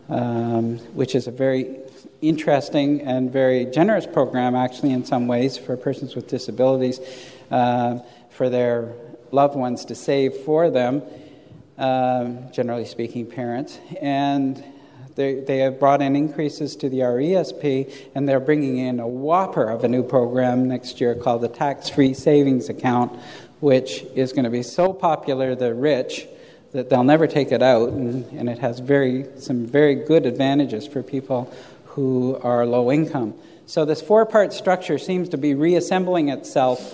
um, which is a very interesting and very generous program, actually, in some ways, for persons with disabilities, uh, for their loved ones to save for them, um, generally speaking, parents, and They, they have brought in increases to the R E S P, and they're bringing in a whopper of a new program next year called the Tax-Free Savings Account, which is going to be so popular, the rich, that they'll never take it out, and, and it has very some very good advantages for people who are low income. So this four-part structure seems to be reassembling itself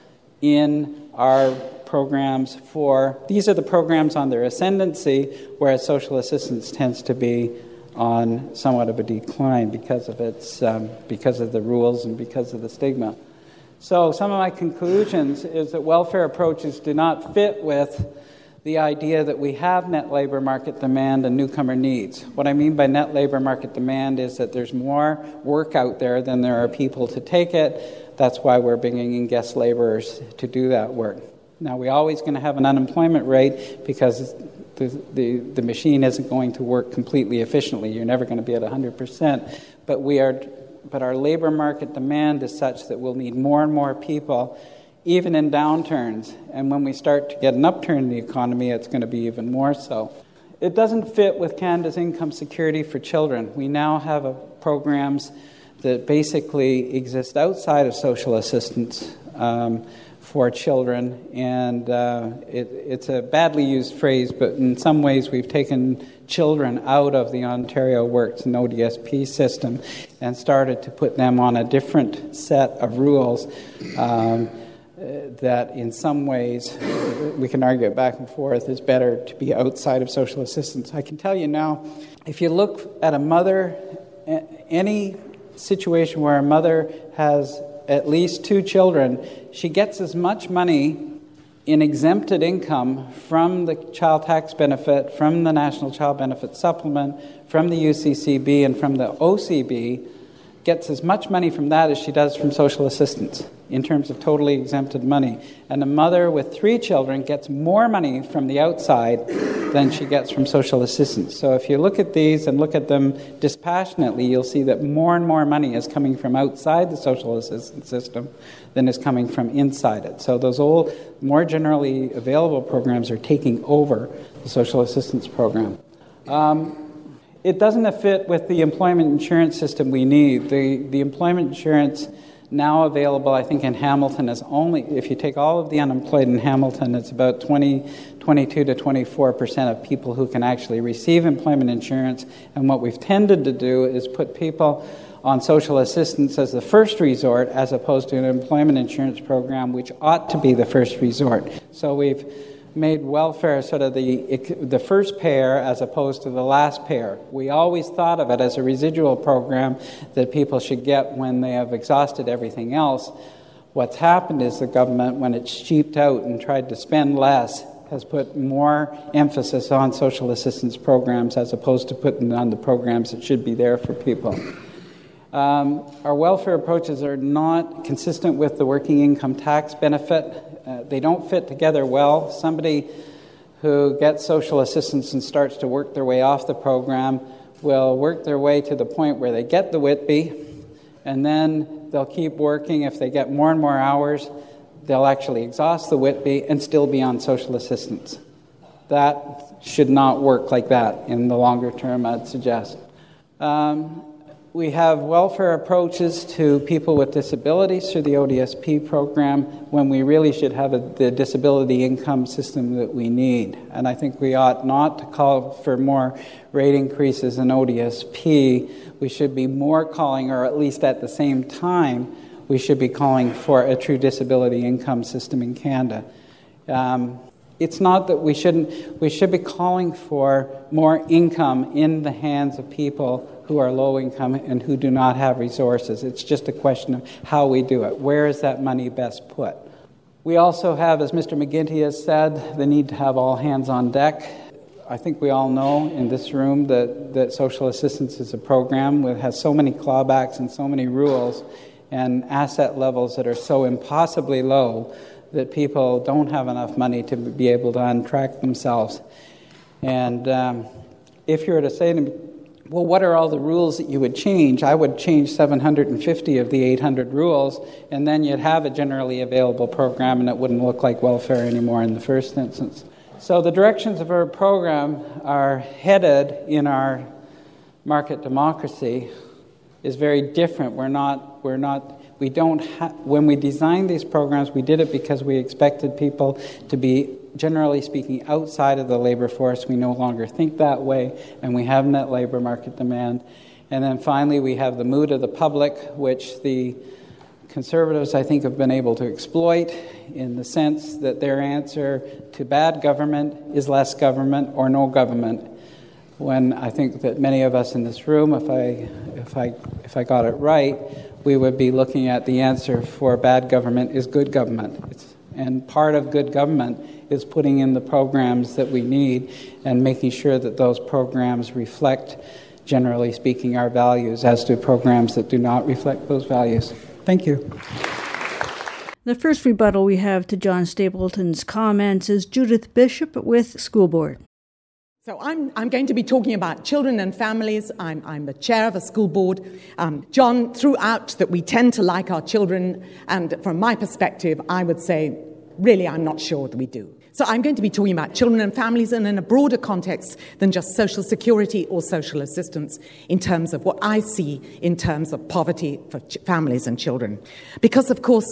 in our programs for, these are the programs on their ascendancy, whereas social assistance tends to be on somewhat of a decline because of its um, because of the rules and because of the stigma. So some of my conclusions is that welfare approaches do not fit with the idea that we have net labor market demand and newcomer needs. What I mean by net labor market demand is that there's more work out there than there are people to take it. That's why we're bringing in guest laborers to do that work. Now, we're always going to have an unemployment rate because the, the, the machine isn't going to work completely efficiently. You're never going to be at one hundred percent. But we are, but our labor market demand is such that we'll need more and more people, even in downturns. And when we start to get an upturn in the economy, it's going to be even more so. It doesn't fit with Canada's income security for children. We now have a, programs that basically exist outside of social assistance um, for children, and uh, it, it's a badly used phrase, but in some ways we've taken children out of the Ontario Works and O D S P system and started to put them on a different set of rules um, that in some ways, we can argue it back and forth, is better to be outside of social assistance. I can tell you now, if you look at a mother, any situation where a mother has at least two children, she gets as much money in exempted income from the child tax benefit, from the National Child Benefit Supplement, from the U C C B, and from the O C B, gets as much money from that as she does from social assistance in terms of totally exempted money. And a mother with three children gets more money from the outside than she gets from social assistance. So if you look at these and look at them dispassionately, you'll see that more and more money is coming from outside the social assistance system than is coming from inside it. So those old, more generally available programs are taking over the social assistance program. Um, it doesn't fit with the employment insurance system we need. The, the employment insurance now available, I think, in Hamilton is only, if you take all of the unemployed in Hamilton, it's about twenty, twenty-two to twenty-four percent of people who can actually receive employment insurance. And what we've tended to do is put people on social assistance as the first resort as opposed to an employment insurance program, which ought to be the first resort. So we've made welfare sort of the the first payer as opposed to the last payer. We always thought of it as a residual program that people should get when they have exhausted everything else. What's happened is the government, when it's cheaped out and tried to spend less, has put more emphasis on social assistance programs as opposed to putting on the programs that should be there for people. Um, our welfare approaches are not consistent with the working income tax benefit. Uh, they don't fit together well. Somebody who gets social assistance and starts to work their way off the program will work their way to the point where they get the Whitby, and then they'll keep working. If they get more and more hours, they'll actually exhaust the Whitby and still be on social assistance. That should not work like that in the longer term, I'd suggest. Um, We have welfare approaches to people with disabilities through the O D S P program when we really should have a, the disability income system that we need. And I think we ought not to call for more rate increases in O D S P. We should be more calling, or at least at the same time, we should be calling for a true disability income system in Canada. Um, It's not that we shouldn't, we should be calling for more income in the hands of people who are low income and who do not have resources. It's just a question of how we do it. Where is that money best put? We also have, as Mister McGinty has said, the need to have all hands on deck. I think we all know in this room that, that social assistance is a program that has so many clawbacks and so many rules and asset levels that are so impossibly low that people don't have enough money to be able to untrack themselves. And um, if you were to say to me, well, what are all the rules that you would change? I would change seven hundred fifty of the eight hundred rules, and then you'd have a generally available program, and it wouldn't look like welfare anymore in the first instance. So the directions of our program are headed in our market democracy is very different. We're not, we're not, we don't have, when we designed these programs, we did it because we expected people to be, generally speaking, outside of the labor force. We no longer think that way, and we have net labor market demand. And then finally, we have the mood of the public, which the Conservatives, I think, have been able to exploit in the sense that their answer to bad government is less government or no government. When I think that many of us in this room, if I, if I, if I got it right, we would be looking at the answer for bad government is good government. It's, and part of good government is putting in the programs that we need and making sure that those programs reflect, generally speaking, our values, as do programs that do not reflect those values. Thank you. The first rebuttal we have to John Stapleton's comments is Judith Bishop with School Board. So I'm, I'm going to be talking about children and families. I'm, I'm the chair of a school board. Um, John threw out that we tend to like our children, and from my perspective, I would say, really, I'm not sure that we do. So I'm going to be talking about children and families and in a broader context than just social security or social assistance in terms of what I see in terms of poverty for ch- families and children. Because, of course,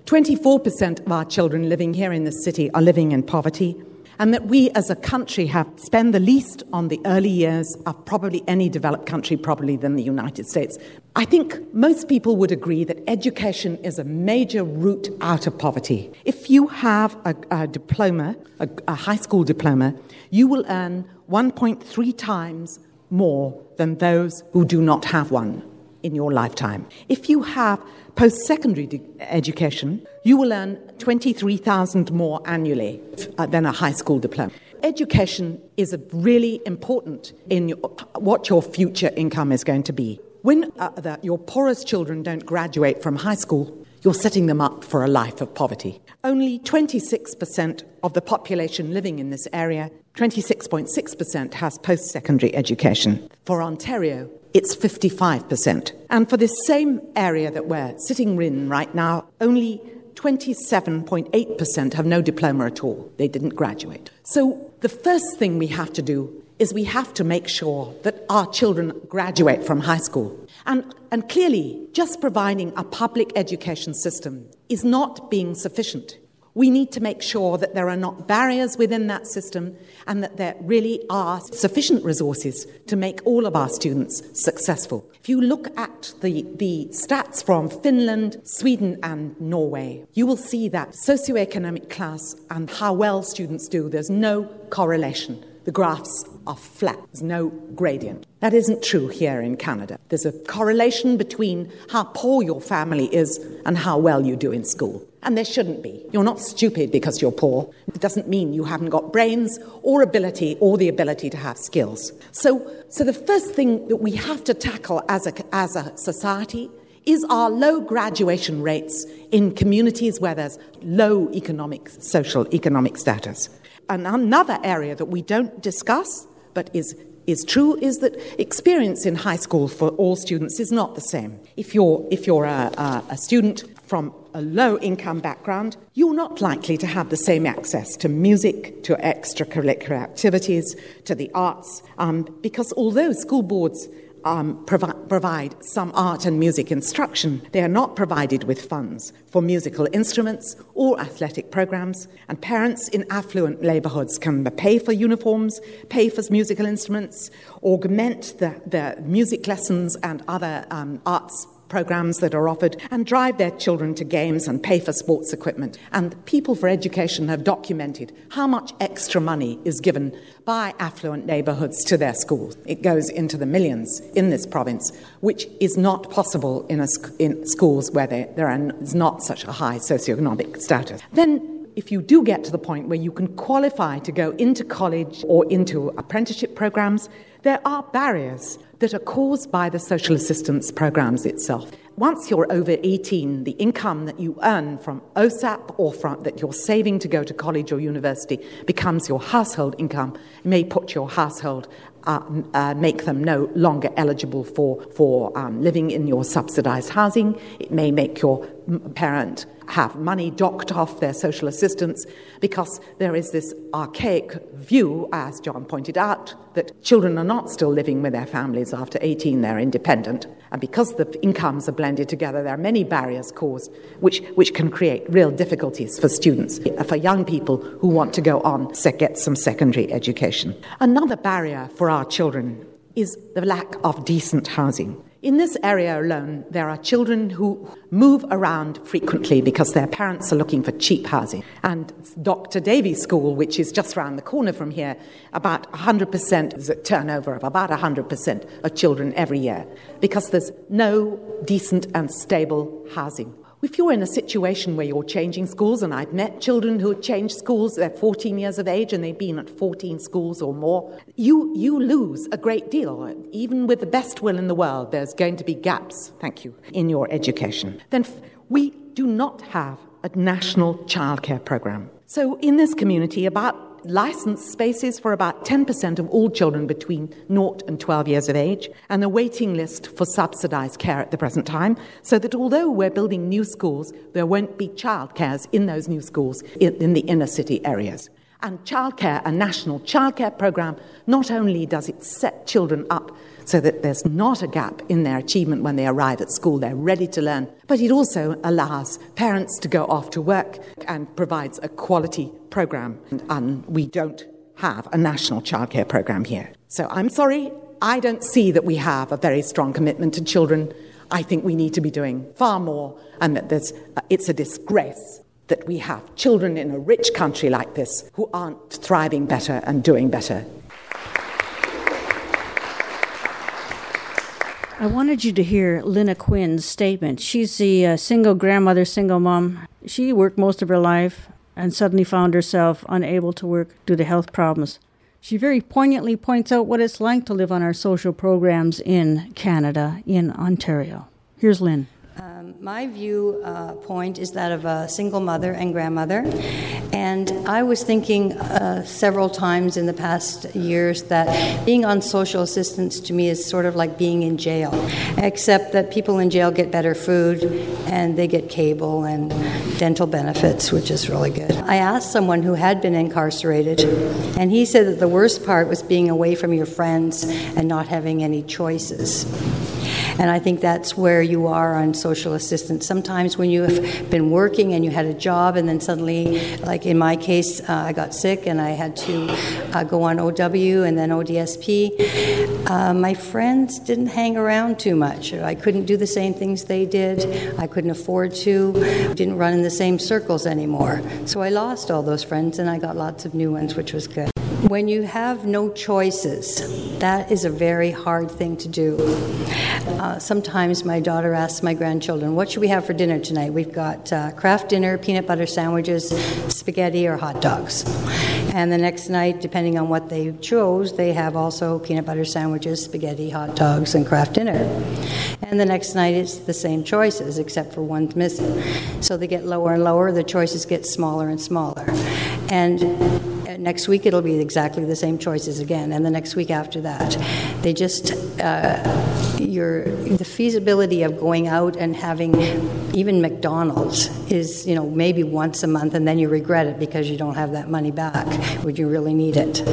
twenty-four percent of our children living here in this city are living in poverty, and that we as a country have spent the least on the early years of probably any developed country, probably than the United States. I think most people would agree that education is a major route out of poverty. If you have a, a diploma, a, a high school diploma, you will earn one point three times more than those who do not have one in your lifetime. If you have post-secondary de- education, you will earn twenty-three thousand dollars more annually uh, than a high school diploma. Education is a really important in your, what your future income is going to be. When uh, the, your poorest children don't graduate from high school, you're setting them up for a life of poverty. Only twenty-six percent of the population living in this area, twenty-six point six percent, has post-secondary education. For Ontario, it's fifty-five percent. And for this same area that we're sitting in right now, only twenty-seven point eight percent have no diploma at all. They didn't graduate. So the first thing we have to do is we have to make sure that our children graduate from high school. And, and clearly, just providing a public education system is not being sufficient. We need to make sure that there are not barriers within that system and that there really are sufficient resources to make all of our students successful. If you look at the, the stats from Finland, Sweden and Norway, you will see that socioeconomic class and how well students do, there's no correlation. The graphs are flat. There's no gradient. That isn't true here in Canada. There's a correlation between how poor your family is and how well you do in school. And there shouldn't be. You're not stupid because you're poor. It doesn't mean you haven't got brains or ability or the ability to have skills. So, so the first thing that we have to tackle as a, as a society is our low graduation rates in communities where there's low economic, social economic status. And another area that we don't discuss, but is is true, is that experience in high school for all students is not the same. If you're if you're a, a, a student from a low-income background, you're not likely to have the same access to music, to extracurricular activities, to the arts, um, because although school boards Um, provi- provide some art and music instruction, they are not provided with funds for musical instruments or athletic programs, and parents in affluent neighbourhoods can pay for uniforms, pay for musical instruments, augment the, the music lessons and other um, arts programs that are offered, and drive their children to games and pay for sports equipment. And People for Education have documented how much extra money is given by affluent neighbourhoods to their schools. It goes into the millions in this province, which is not possible in, a, in schools where there, there are, is not such a high socioeconomic status. Then if you do get to the point where you can qualify to go into college or into apprenticeship programs, there are barriers that are caused by the social assistance programs itself. Once you're over eighteen, the income that you earn from O S A P or from that you're saving to go to college or university becomes your household income. It may put your household, uh, uh, make them no longer eligible for, for um, living in your subsidised housing. It may make your parent have money docked off their social assistance, because there is this archaic view, as John pointed out, that children are not still living with their families after eighteen, they're independent. And because the incomes are blended together, there are many barriers caused, which, which can create real difficulties for students, for young people who want to go on to get some secondary education. Another barrier for our children is the lack of decent housing. In this area alone, there are children who move around frequently because their parents are looking for cheap housing. And Doctor Davies School, which is just around the corner from here, about one hundred percent is a turnover of about one hundred percent of children every year, because there's no decent and stable housing. If you're in a situation where you're changing schools, and I've met children who have changed schools, they're fourteen years of age and they've been at fourteen schools or more, you, you lose a great deal. Even with the best will in the world, there's going to be gaps, thank you, in your education. Then we do not have a national childcare program. So in this community, about licensed spaces for about ten percent of all children between zero and twelve years of age, and a waiting list for subsidised care at the present time, so that although we're building new schools, there won't be childcares in those new schools in, in the inner city areas. And childcare, a national childcare program, not only does it set children up so that there's not a gap in their achievement when they arrive at school, they're ready to learn, but it also allows parents to go off to work and provides a quality program. And, and we don't have a national childcare program here. So I'm sorry, I don't see that we have a very strong commitment to children. I think we need to be doing far more, and that there's, uh, it's a disgrace that we have children in a rich country like this who aren't thriving better and doing better. I wanted you to hear Lynna Quinn's statement. She's the uh, single grandmother, single mom. She worked most of her life and suddenly found herself unable to work due to health problems. She very poignantly points out what it's like to live on our social programs in Canada, in Ontario. Here's Lynn. Um, my view uh, point is that of a single mother and grandmother. And I was thinking uh, several times in the past years that being on social assistance to me is sort of like being in jail, except that people in jail get better food and they get cable and dental benefits, which is really good. I asked someone who had been incarcerated, and he said that the worst part was being away from your friends and not having any choices. And I think that's where you are on social assistance. Sometimes when you have been working and you had a job and then suddenly, like in my case, uh, I got sick and I had to uh, go on O W and then O D S P, uh, my friends didn't hang around too much. I couldn't do the same things they did. I couldn't afford to. Didn't run in the same circles anymore. So I lost all those friends and I got lots of new ones, which was good. When you have no choices, that is a very hard thing to do. Uh, sometimes my daughter asks my grandchildren, what should we have for dinner tonight? We've got uh, Kraft dinner, peanut butter sandwiches, spaghetti, or hot dogs. And the next night, depending on what they chose, they have also peanut butter sandwiches, spaghetti, hot dogs, and Kraft dinner. And the next night, it's the same choices, except for one's missing. So they get lower and lower, the choices get smaller and smaller. And next week, it'll be exactly the same choices again, and the next week after that. They just, uh, your, the feasibility of going out and having even McDonald's is, you know, maybe once a month, and then you regret it because you don't have that money back. Would you really need it?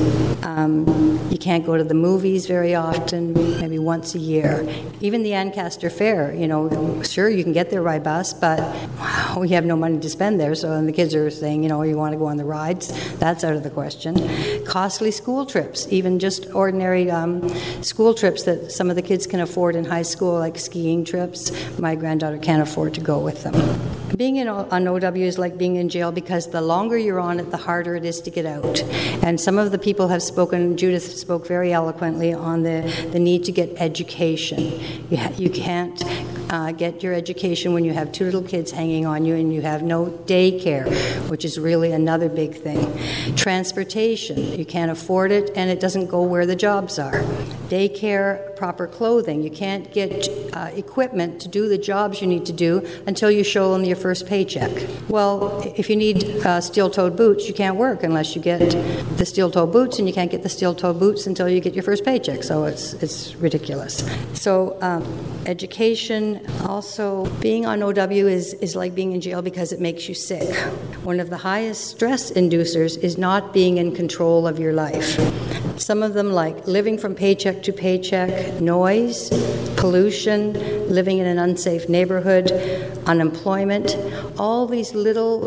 Um, you can't go to the movies very often, maybe once a year. Even the Ancaster Fair, you know, sure, you can get there by bus, but wow, we have no money to spend there, so then the kids are saying, you know, you want to go on the rides? That's out of the question. Costly school trips, even just ordinary um, school trips that some of the kids can afford in high school, like skiing trips. My granddaughter can't afford to go with them. Being in, on O W is like being in jail because the longer you're on it, the harder it is to get out. And some of the people have spoken, Judith spoke very eloquently on the, the need to get education. You, ha- you can't uh, get your education when you have two little kids hanging on you and you have no daycare, which is really another big thing. Transportation, you can't afford it and it doesn't go where the jobs are. Daycare, proper clothing, you can't get uh, equipment to do the jobs you need to do until you show them your first paycheck. Well, if you need uh, steel-toed boots, you can't work unless you get the steel-toed boots, and you can't get the steel-toed boots until you get your first paycheck, so it's it's ridiculous. So um, education, also being on O W is, is like being in jail because it makes you sick. One of the highest stress inducers is not being in control of your life. Some of them, like living from paycheck to paycheck, noise, pollution, living in an unsafe neighborhood, unemployment, all these little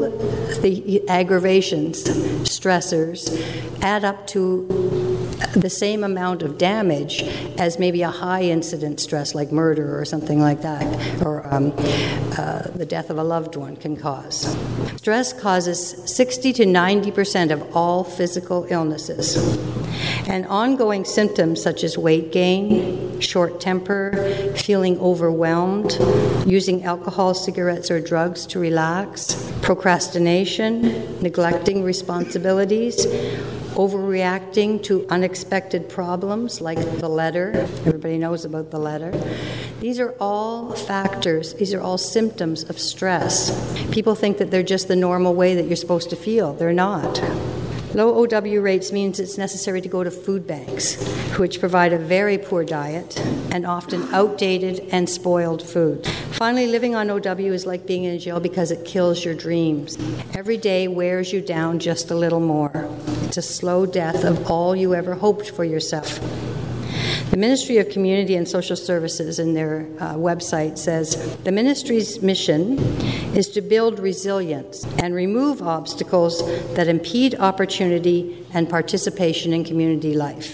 the aggravations, stressors, add up to the same amount of damage as maybe a high-incident stress like murder or something like that, or um, uh, the death of a loved one can cause. Stress causes sixty to ninety percent of all physical illnesses. And ongoing symptoms such as weight gain, short temper, feeling overwhelmed, using alcohol, cigarettes, or drugs to relax, procrastination, neglecting responsibilities, overreacting to unexpected problems like the letter. Everybody knows about the letter. These are all factors, these are all symptoms of stress. People think that they're just the normal way that you're supposed to feel. They're not. Low O W rates means it's necessary to go to food banks, which provide a very poor diet and often outdated and spoiled food. Finally, living on O W is like being in jail because it kills your dreams. Every day wears you down just a little more. It's a slow death of all you ever hoped for yourself. The Ministry of Community and Social Services in their uh, website says, the ministry's mission is to build resilience and remove obstacles that impede opportunity and participation in community life.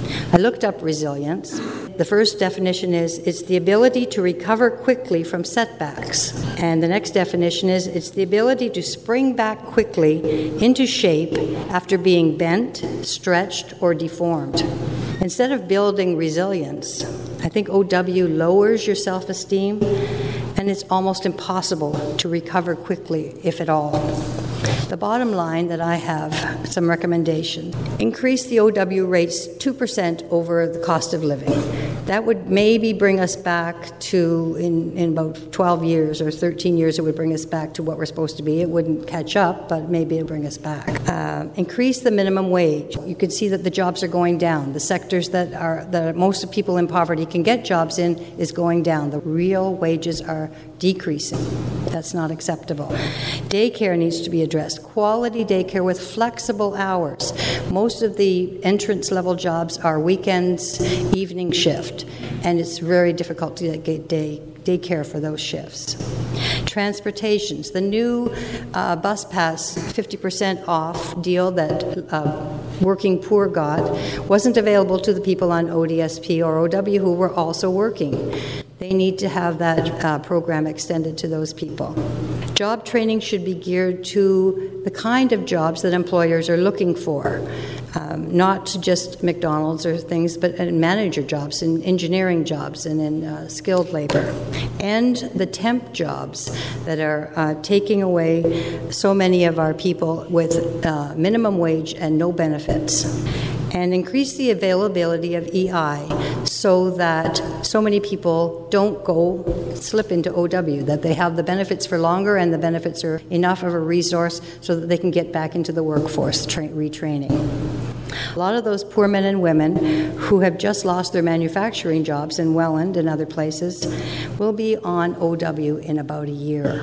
I looked up resilience. The first definition is, it's the ability to recover quickly from setbacks. And the next definition is, it's the ability to spring back quickly into shape after being bent, stretched, or deformed. Instead of building resilience, I think O W lowers your self-esteem, and it's almost impossible to recover quickly, if at all. The bottom line that I have, some recommendation, increase the O W rates two percent over the cost of living. That would maybe bring us back to, in, in about twelve years or thirteen years, it would bring us back to what we're supposed to be. It wouldn't catch up, but maybe it would bring us back. Uh, increase the minimum wage. You can see that the jobs are going down. The sectors that are that most of people in poverty can get jobs in is going down. The real wages are decreasing. That's not acceptable. Daycare needs to be addressed. Quality daycare with flexible hours. Most of the entrance level jobs are weekends, evening shift, and it's very difficult to get day daycare for those shifts. Transportations. The new uh, bus pass fifty percent off deal that uh, Working Poor got wasn't available to the people on O D S P or O W who were also working. They need to have that uh, program extended to those people. Job training should be geared to the kind of jobs that employers are looking for, um, not just McDonald's or things, but in manager jobs, in engineering jobs, and in uh, skilled labor. And the temp jobs that are uh, taking away so many of our people with uh, minimum wage and no benefits. And increase the availability of E I so that so many people don't go slip into O W, that they have the benefits for longer and the benefits are enough of a resource so that they can get back into the workforce, tra- retraining. A lot of those poor men and women who have just lost their manufacturing jobs in Welland and other places will be on O W in about a year.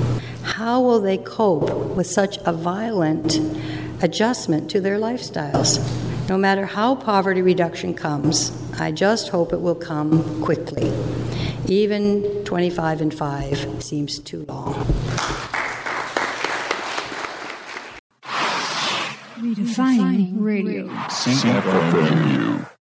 How will they cope with such a violent adjustment to their lifestyles? No matter how poverty reduction comes, I just hope it will come quickly. Even twenty-five and five seems too long. Redefining radio.